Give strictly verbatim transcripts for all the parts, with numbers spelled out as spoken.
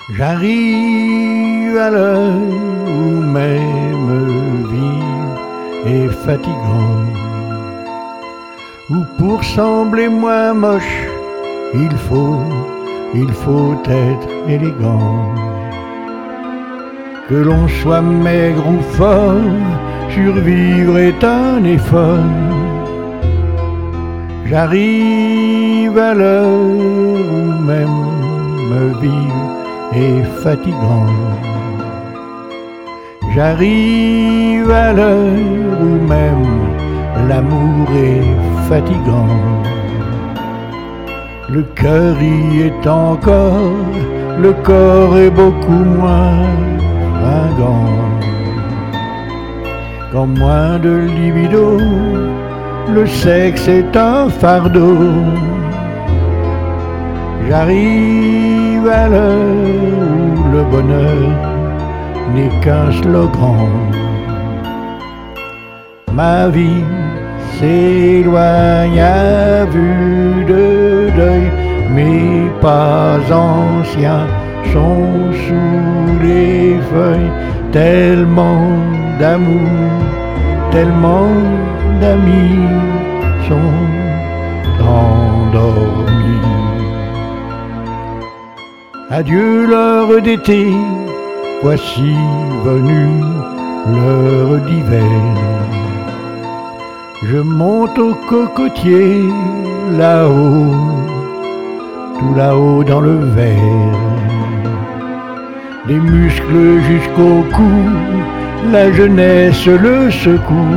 J'arrive à l'heure où même vivre est fatigant, où pour sembler moins moche, il faut, il faut être élégant. Que l'on soit maigre ou fort, survivre est un effort. J'arrive à l'heure où même vivre est fatigant. J'arrive à l'heure où même l'amour est fatigant. Le cœur y est encore, le corps est beaucoup moins fringant. Quand moins de libido, le sexe est un fardeau. J'arrive à l'heure où le bonheur n'est qu'un slogan. Ma vie s'éloigne à vue de deuil, mes pas anciens sont sous les feuilles. Tellement d'amour, tellement d'amis sont endormis. Adieu l'heure d'été, voici venue l'heure d'hiver. Je monte au cocotier, là-haut, tout là-haut dans le verre. Des muscles jusqu'au cou, la jeunesse le secoue.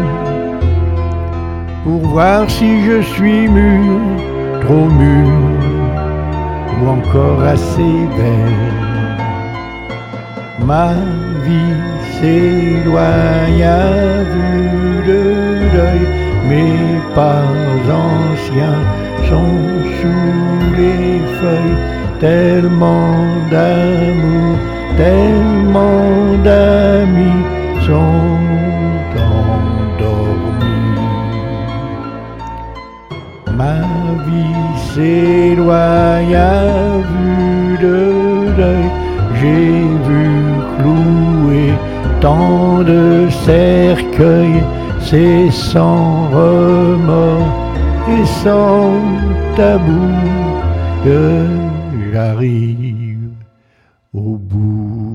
Pour voir si je suis mûr, trop mûr, ou encore assez vert. Ma vie s'éloigne à vue de deuil, mes pas anciens sont sous les feuilles. Tellement d'amour, tellement d'amis sont endormis. Ma vie s'éloigne à vue de deuil. J'ai vu clouer tant de cercueils, c'est sans remords et sans tabou que j'arrive au bout.